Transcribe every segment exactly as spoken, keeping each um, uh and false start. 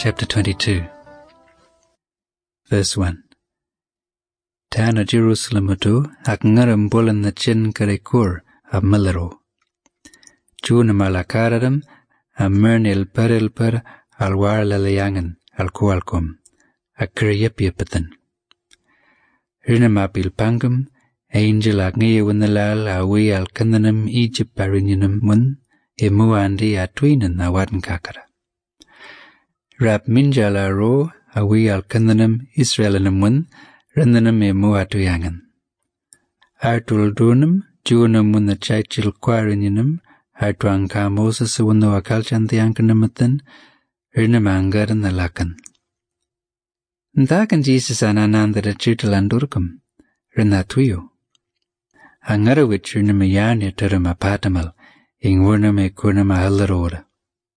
chapter twenty-two, verse one. Tana Jerusalem atu akngaram bolan na chin karikur ammalaro. Juna malakaradam amern il per il per alwar lalayangan alkualkum akriyapyapatan. Rinamapil pangam angel agniyawanalal awi alkandanam Egypt barinyanam mun emuandi atwinan awadan kakara. Rab minjala ro awi alkandanam Israelanam mun randanam emu atwiyangan. Artul dunam junam mun na chaichil kwarinyanam artuang ka Moses wano akalchantiyankanamatan rinamangaran alakan. Ntakan Jesus ananandara chitalandurkam rinatuyo. Angarawich rinamayani tarama patamal ingurname kurnama hallarora.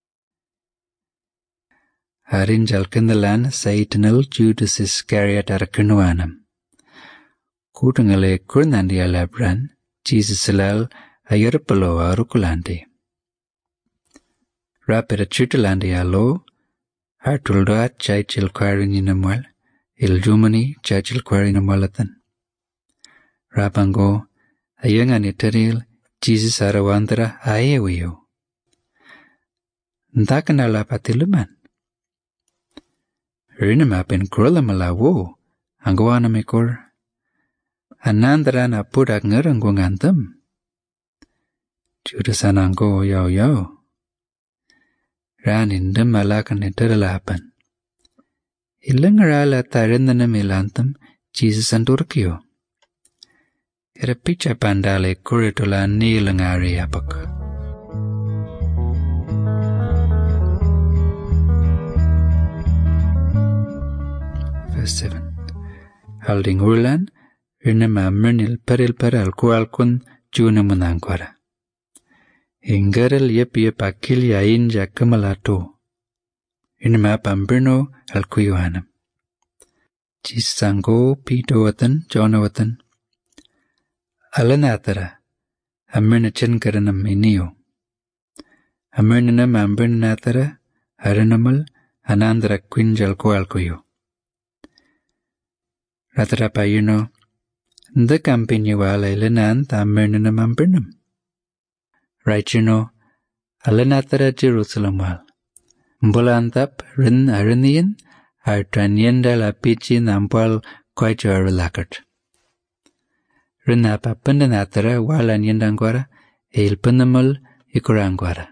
Harinjal kandalan Saitanal Judas Iscariot arakunuanam. Kutangale kurnandi alabran Jesus alal ayarapalo arukulandi. Rapid chutalandi alo hartuldoat chaichil kwarininamual iljumani chaichil kwarinamwalatan. Rapango ayangani taril Jesus arawandra ayawiyo. Ntakanala patiluman. Rinamapin kurulamalawo angwanamikor anandran apudak ngarangwangantam. Judasanango yo yo. Ranindam alakan itaralapan. Ilangarala tarindanam ilantam Jesus andurkyo. Irapicha pandale kuritula nilangari apak. Verse seven. Halding urlan, rinama mernil peril peral kualkun junamunangkwara. Ingaral yep yep akilya inja kamalato. Inama pambirno alkuyuanam. Jisango pitowatan jonawatan. Alanatara amirna chinkaranam iniyo. Amirnanam ambirnatara aranamal anandra quinjal koalkuyo. Ratarapayuno the campinuala ilanant amirnanam ambirnam. Raichuno alanatara Jerusalem. Mbulantap rin aranian artranyenda la pichi nampal quaicho aralakat. Rinapa pandanatara walan yendangwara el pandamal ikurangwara.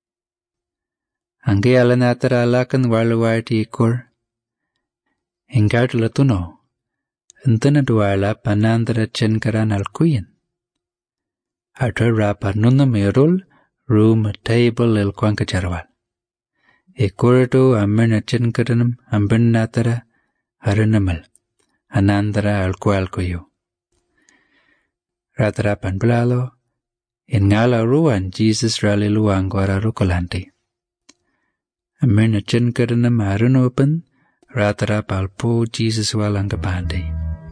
Ange alanatara alakan waluwarti ikur. Engartulatuno. Antanadwala panandara chenkaran alkuyin. Atra rapa nunam erul room table el kwankacharwal. Ekurto amena chenkaranam ambernatara aranamal. Anandara alkualkuyo. Ratarapan blalo, in ngala ruan Jesus rali luang gwara rukolanti. Amirna chinkaranam arunopan, ratarapal po Jesus walangapandi.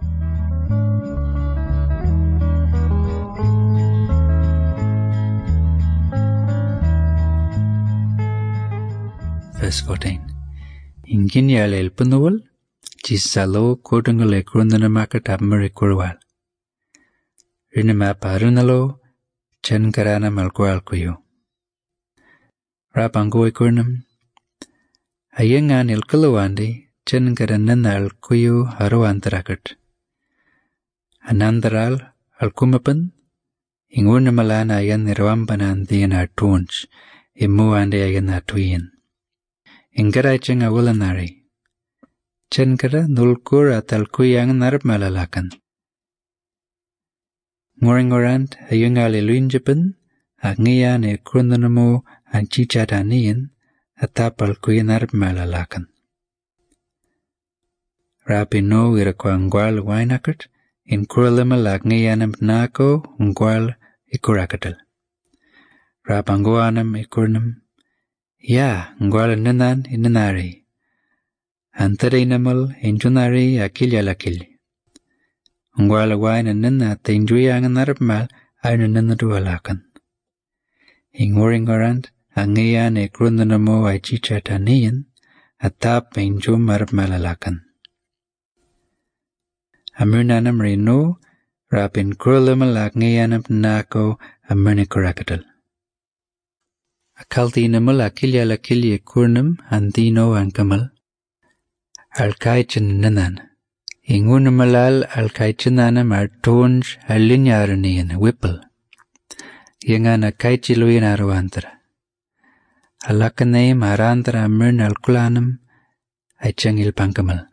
Verse fourteen. Inginyal el punuwal, Jesus alo kodangale kurundanamakat abmarikurwal. Rinama parunalo, chenkarana malkualkuyo. Rapango ikurnam. Ayangan ilkaluandi, chenkaran alkuyo haruantarakat. Anandaral alkumapan, ingurnamalana ayan nirwambanan diyan artunch, imuande ayan atuyin. Ingarachang awalanari. Chenkara nulkur atalkuyang narmalalakan. Ngoringorant ayungal iluinjapan, agniyan e krundanamo ang chichataniyan, atapal kuyanar malalakan. Rapino irakwangwal wainakat, in kuralamal agniyanam nako ungwal ikurakatal. Rapangoanam ikurnam, ya ngwal nanan inanari. Antarainamal injunari akilyalakil. Ngwala wain nana tinjuyang narmal ay nananadualakan. Ingoringorant angiyan e krundanamo ay chichataniyan atap penjum marap malalakan. Amunanam rino rapin kurulamalak ngayanam nako amunikurakadal. Akaltinamul akilya lakilya kurnam andino ankamal. Alkaichin nanan. Ingunamalal alkaichinanam artonj alinyaranian whipple. Yangana kaichiluyan arwantara. Alakanay marantara amun alkulanam aichangil pankamal.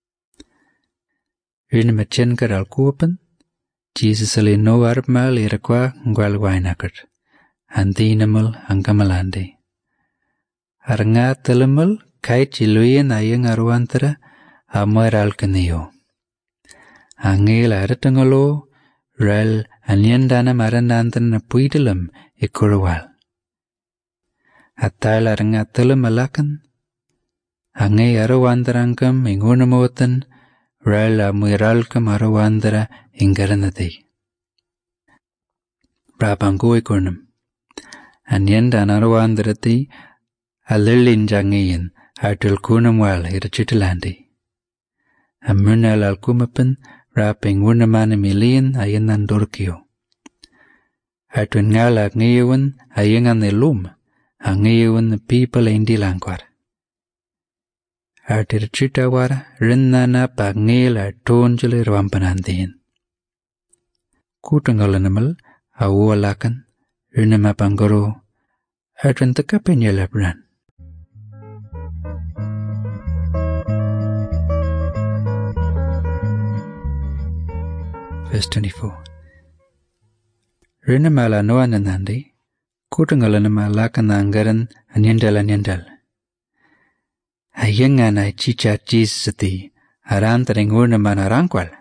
Rinamachenkar alkuapan, Jesus alino arpmal irakwa ngwalwainakar. Andinamal ankamalande. Arnga talamal kaichiluyan ayang arwantara amoy alkaniyo. Angil aratangalo ral anyandana maranantan na puidalam ikurawal. Atal aranga talam alakan. Angay arawandarangkam ingunamotan ral amuiralkam arawandara ingaranati. Brabango ikurnam. Anyandana arawandarati alillinjangiyan artil kunamwal irachitalandi. Amunal alkumapan raping wunamana milian ayanan dorkio. Artun ngalak ngayawan ayangan ilum, angayawan people indi langkwar. Artir chitawar rinnana pagngil artonjali rwampanandihin. Kutangalanamal awalakan rinnamapangoro artun takapanyalabran. Verse twenty-four. Rinamala noananandi, kutangalanamalakan anggaran anyandal anyandal. Ayangan ay chichat Jesus ati, arantaring urnaman arangkwal.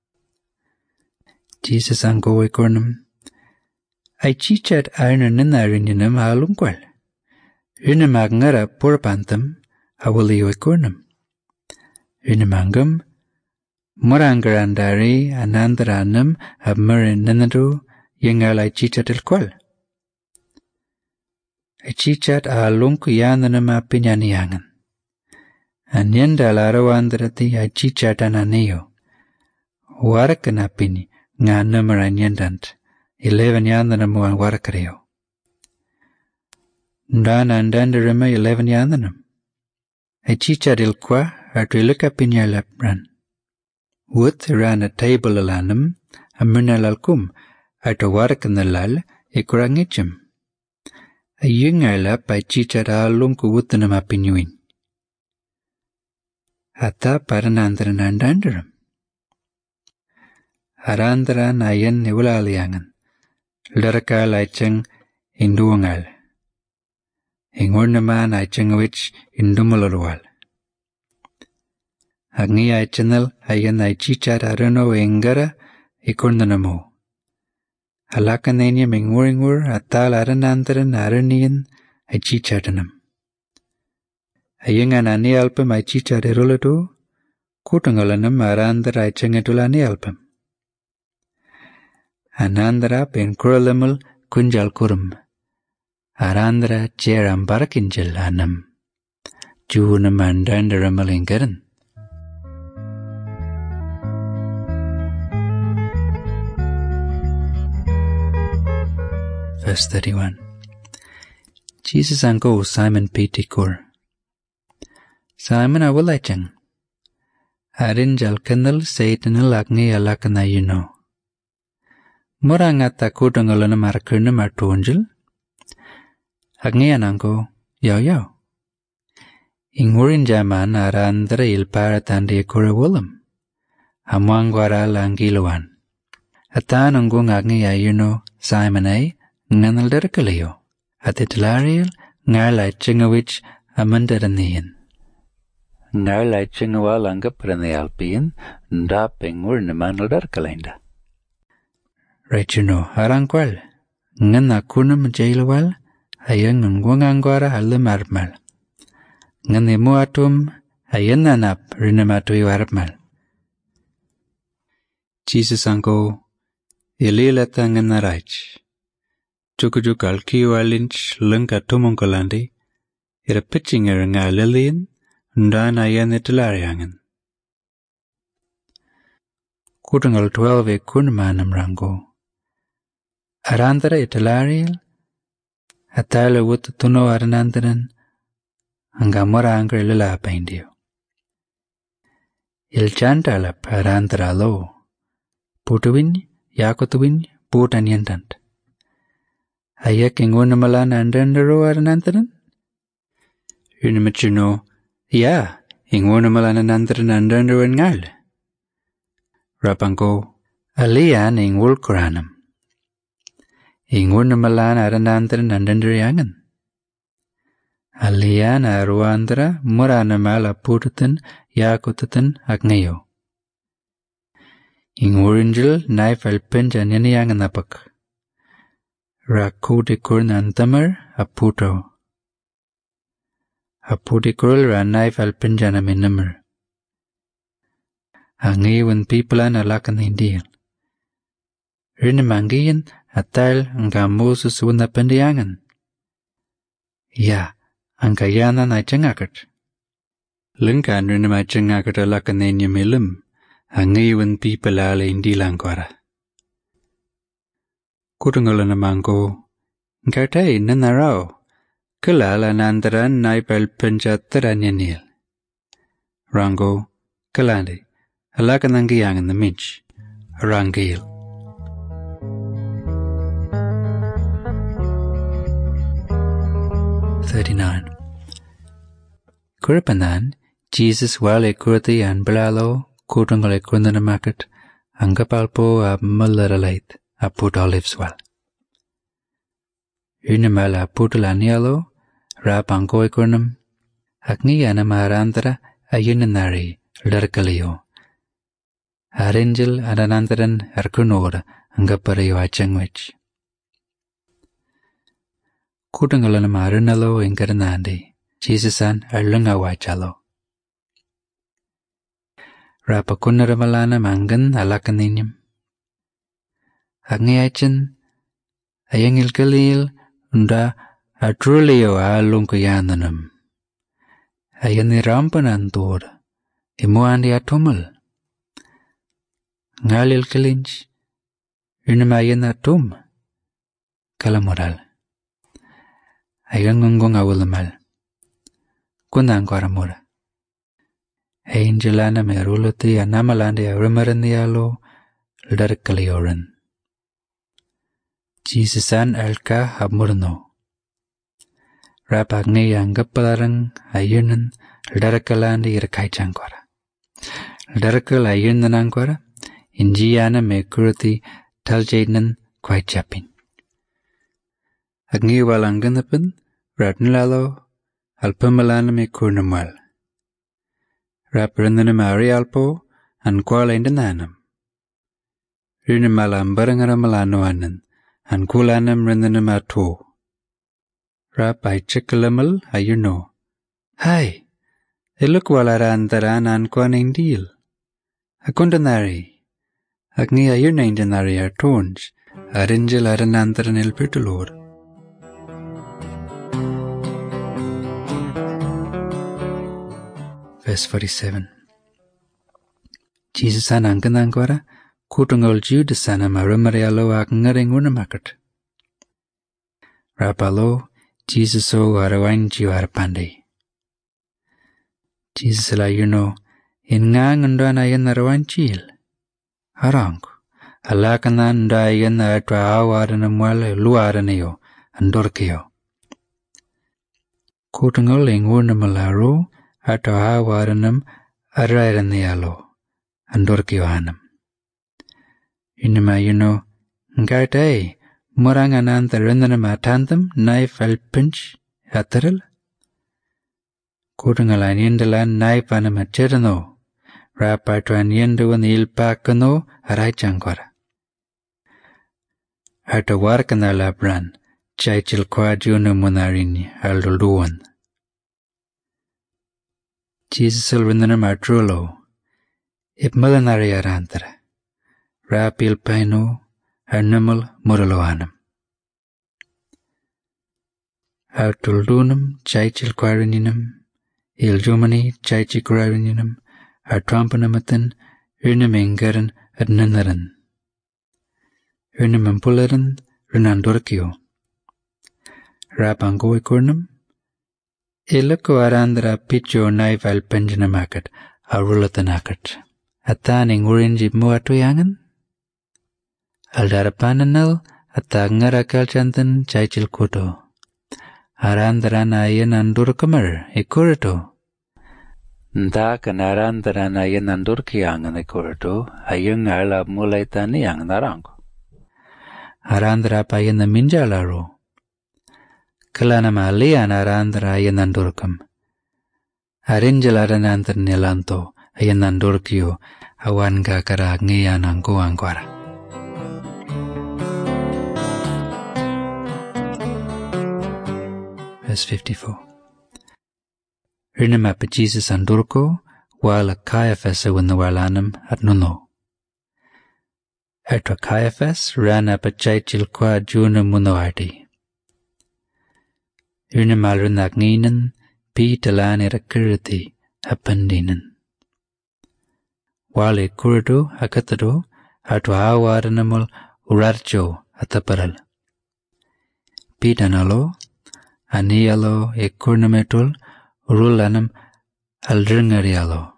Jesus anggo ikurnam, ay chichat arnanana rinyanam alungkwal. Rinamag ngara purpantam, awaliyo ikurnam. Rinamangam, Murangarandari anandaranam abmurin nanadu yangal ay chichat el kwal. Ay chichat alungku yananam apinyaniyangan. Anyandal arawandarati ay chichat ananiyo. Warakan apini nga namar anyandant. Eleven yandanam wan warakariyo. Ndana andandarama eleven yandanam. Ay chichat el kwa artuilaka pinyalapran. Wood ran a table alanum, a munalalkum, at a warkanalal, a kurangichum. A yungala by chichara lunku wutanam apinuin. Ata paranandran andandaram. Arandran ayan newalaliangan. Laraka laichang induangal. Ingornaman aichang which indumulalwal. Agni ay channel ayan ay chichat arano engara ikornanamo. Alakan enya menguringur atal aranandaran aranian ay chichatanam. Ayan anani alpam ay chichat erolado, kutangalanam arandar ay changatulani alpam. Anandara pen kuralamal kunjal kurum. Arandra cheram barakinjal anam. Juhunam andandaramal engaran. Verse thirty-one. Jesus anggo Simon Peter. Simon awalachang. Arin jalkanal Satan agni alakana yuno. Murangata kutangalana markurna martonjal. Agni anango yao yao. Ingurin jaman arandra ilparatandi kurawulam. Amwangwara langiluan. Atan angung agni ayuno Simon ay. Nganal darkalayo, at itlariel ngarlay chingawich amandaranian. Ngarlay chingawal angapranayalpian, ndaping urnamanal darkalinda. Rechuno arangkwal, ngan akunam jailawal, ayang ngwangangwara alam armal. Ngan imu atum, ayan nanap rinamatuyo armal. Jesus angko, ililata ngan narach. Chukujuk alkiyo alinch lungka tumongkolandi, ira pitching nga lilian, undan ayan itilariangan. Kutungal twelve e kunmanam rango. Arandara itilarial, atala wut tuno aranandaran, angamora angre lila paindio. Il chantala parandra lo, putuwin, yakutuwin, putan yentant. Ayak ingunamalan andandaro aranandaran? Unimachino, ya, ingunamalan anandaran andandaro ngal. Rapango, alian ingul kuranam. Ingunamalan aranandaran andandariangan. Alian aruandra muranamala putatan yakutatan agnayo. Ingurinjil naif alpinja nyaniangan apak. Rakudikur nantamar aputo. Apudikur ra naif alpinja naminamar. Angiwan pipalan alakan hindil. Rinamangiyan atal angamusus unapandiangan. Ya, angkayanan ay changakat. Lengkan rinamay changakat alakan ninyamilim. Angiwan pipalala indilang kwara. Kutungalan namangko. Nkartay nanaraw. Kalala nandaran naipal panchataran yanil. Rango. Kalandi. Alakan anggiyangan na minch. Rangil. thirty-nine. Kuripanan, Jesus wale kurti an balalo, kutungale kundanamakat, angapalpo a malaralait, a put olives wal. Unimala putalanialo, rapangoy kurnam, akni anamarandra ayunanari, larkalio. Arinjil adanandaran arkunora, angaparayo achangwich. Kutungalan marunalo inkaranandi, Jesusan arlungawachalo. Rapakunaramalana mangan alakaninyam. Agniachin, ayangil kalil, unda atrulio alungkayananam. Ayanirampanantor, imuandi atumal. Ngalil kalinch, unamayan atum, kalamoral. Ayangungong awulamal. Kunang kwaramura. Angelana merulati anamalandi arumarandialo larkalioran. Jesusan alka hamurno. Rapagni angappalarang ayunan larkalandi irkaichankora. Larkal ayunanankora, injiana mekurati taljainan kwaichapin. Agni walanganapan, ratnlalo, alpamalana me kurnamal. Raparandanam arialpo, ankwala indananam. Rinamalam barangaramalano anan, ankulanam randanam ato. Rapai chikalamal ayuno. Hai, ilukwalarandara ankwan indil. Akundanari. Agni ayuna indanari artons, arinjil aranandaran ilpirtulor. Verse forty-seven. Jesus an anganangwara, kutungol Judasana marumarialo akngaring unamakat. Rapalo, Jesus o arawain jiwarpandi. Jesus la yuno, in ngang undan ayan arawain chil. Harang, alakanan dayan atwa awaranamwal luaranayo, andorkeo. Kutungol ing unamalaro, atau hawaranam arairaniyalo, andorkiwanam. Inimayuno, ngartai, muranganan tarandanam atantam, naif alpinch, ataral. Kutungalan yendalan naif anam atirano, rapatuan yenduan ilpakano, araichankora. Atawarkana labran, chaichil kwajuno munarini, alduluan. Jesus alvindanam atrulo, ipmalanari arantara, rapil paino, arnamal muraloanam. Artuldunam, chaichil kwarinam, il jumani chaichi kurarinum, a trampanamatin, rinamengaran at nanaran. Rinamampularan, rinandorkio. Rapango ikurnum, ilako arandra picho naival penjanamakat, a rulatanakat. Ataning urinji muatuyangan? Aldarapananal, atangarakal chantan chaichil kuto. Arandarana yanandurkamar, ikurito. Nda kanarandarana yanandurkiyangan ikurito, ayung ala mulaitani yang narango. Arandra payana minjalaro. Kalanama lian arandra yanandurkam. Arinjalaranantar nilanto, ayanandurkio, awan kakara ngiyanangko angkwara. Verse fifty-four. Rinamapa Jesus andurko, wala Caiaphas awanawalanam at nuno. Ertra Caiaphas ranapa chaichil kwa juna munoardi. Rinamal rinagninan, pi talani rakirati apandinan. Wale kurdo akatado, atwa awaranamul urarcho ataparal. Pidanalo, Anialo e kurnametul urulanam aldringarialo.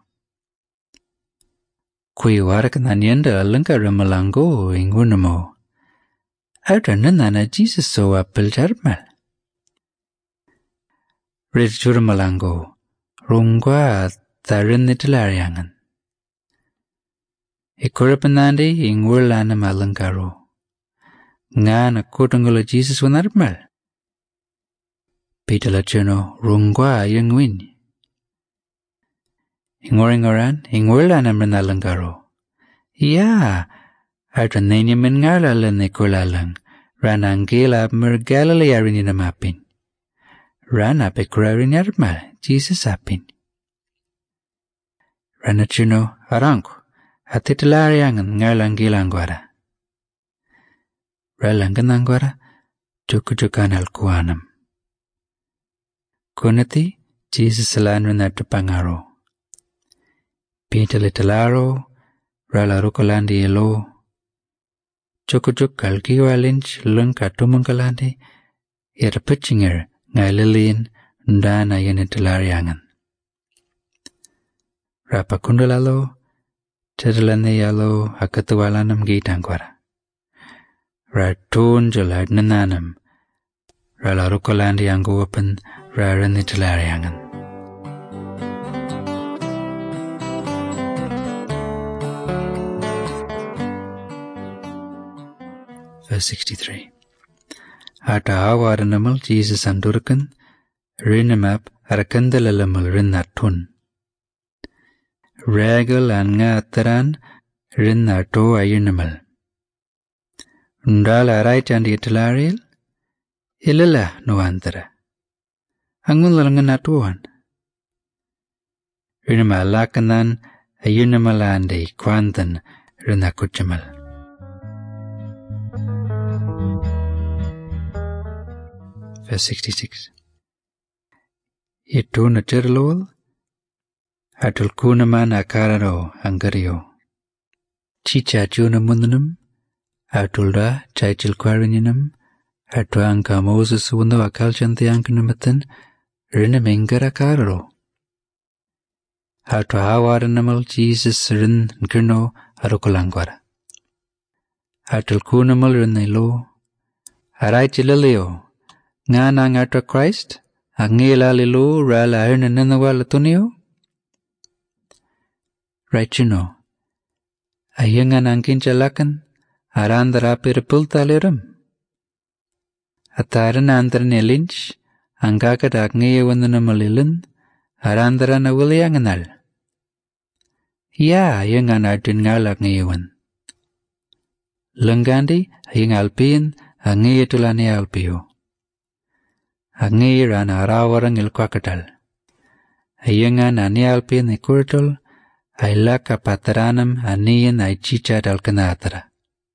Kui warak nanyenda alankaramalango ingurnamo. Artananana Jesus so apel jarmal. Rijurmalango, rungwa tarinitilaryangan. E kurapanandi ingurlanam alankaro. Nga na kutangula Jesus wanarmal. Peter Lachuno rungwa yung win. Ingoringoran, ingurlanam ranalangaro. Ya, artananya mengalalan ikulalang, ranangila mergalali arinamapin. Rana pekurarin armal, Jesus apin. Ranachuno aranko, atitilariangan ngalangilangwara. Ralanganangwara, chukuchukan alkuanam. Kunati, Jesus salanran at pangaro. Peter litalaro, rala rukolandi elo. Chukuchuk kalkiwalinch lunka tumunkalandi, yet a pitchinger, ngai lilian, ndana yanitalariangan. Rapa kundalalo, tedalani yalo, akatualanam gitangwara. Ratun jalad nananam, rala rukolandi anguapan, Raranitulariangan. Verse sixty-three. Ata awaranamal Jesus andurkan, rinamap arakandalalamal rinnatun. Regal anga ataran rinnato ayunamal. Undala araitandi italarial, ilala nuantara. Angulangan atuan. Rinamalakan ayunamalandi kwantan rinakuchamal. Verse sixty-six. Itu natirlol, atul kunaman akararo angario. Chicha juna mundanum, atulda chaichil kwarinyanam, atuanka Moses uno akalchanti ankanamatan, Rinamengara kararo. Atwa awaranamal Jesus rin nkirno arukulangwara. Atul kunamal rinnailo. Aray chilalio. Nga nang atwa Christ. Angila lilo rala hirnanawala tunio. Raichino. Ayangan ang kinchalakan. Arandara pirapulta liram. Ataran antran elinch. Angkakat agniyawanana malilan, arandara na wiliyanganal. Ya, yung anartin ngalak ngayawan. Langgandi, yung alpiyan, angiyatulani alpiyo. Angiyaran arawarang ilkwakatal. Yung anani alpiyan ikurtul, ay laka pataranam aniyan ay chichad alkanatara.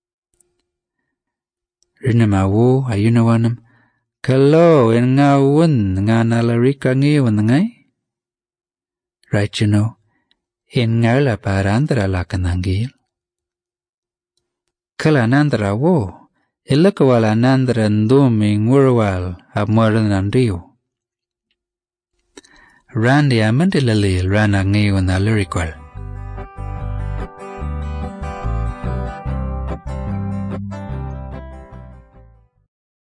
Rinamawo ayunawanam, Kalau en ngawun nga nalarika ngayon ngay? Raichino, in ngala parandra lakanangil. Kala nandra wo, ilakawala nandra ndumi ngurwal amwaranandiyo. Randi amandilalil rana ngayon na lirikwal.